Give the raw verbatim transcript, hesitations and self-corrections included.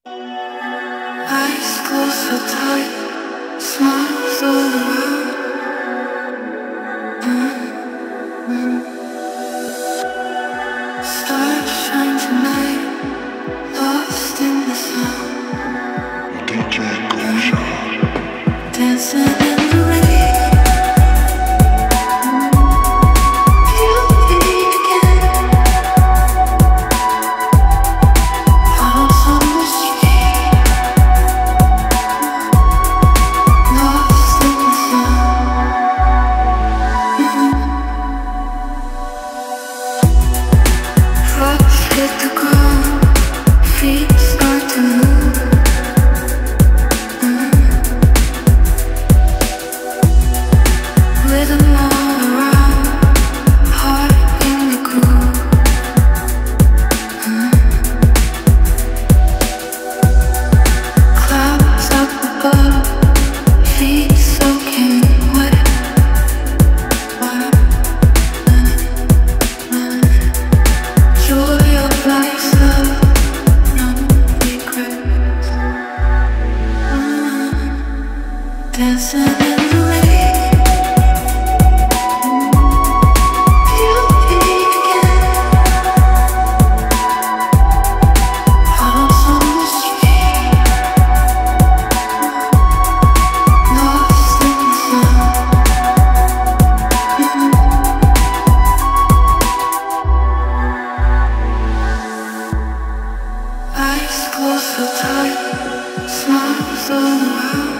Eyes closed so tight, smiles all around. Mm-hmm. Stars shine tonight, lost in the sound. D J Gosha, dancing in the rain. Feel it again. House on the street, lost in the sound. Rocks hit the ground, feet start to move. Rhythm all around, heart in the groove. Clouds up above, feet soaking wet. Joy of life's love, no regrets. Dancing in the rain. Feel it again. House on the street, lost in the sound. Eyes closed so tight, smiles all around.